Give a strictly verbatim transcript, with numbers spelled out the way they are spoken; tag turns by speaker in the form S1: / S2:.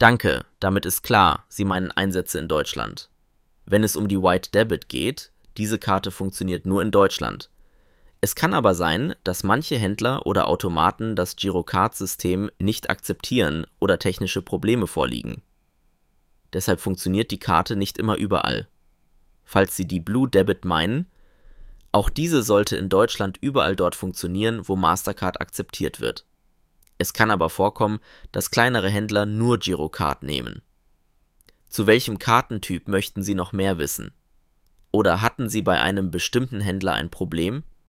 S1: Danke, damit ist klar, Sie meinen Einsätze in Deutschland. Wenn es um die White Debit geht, diese Karte funktioniert nur in Deutschland. Es kann aber sein, dass manche Händler oder Automaten das Girocard-System nicht akzeptieren oder technische Probleme vorliegen. Deshalb funktioniert die Karte nicht immer überall. Falls Sie die Blue Debit meinen, auch diese sollte in Deutschland überall dort funktionieren, wo Mastercard akzeptiert wird. Es kann aber vorkommen, dass kleinere Händler nur Girocard nehmen. Zu welchem Kartentyp möchten Sie noch mehr wissen? Oder hatten Sie bei einem bestimmten Händler ein Problem?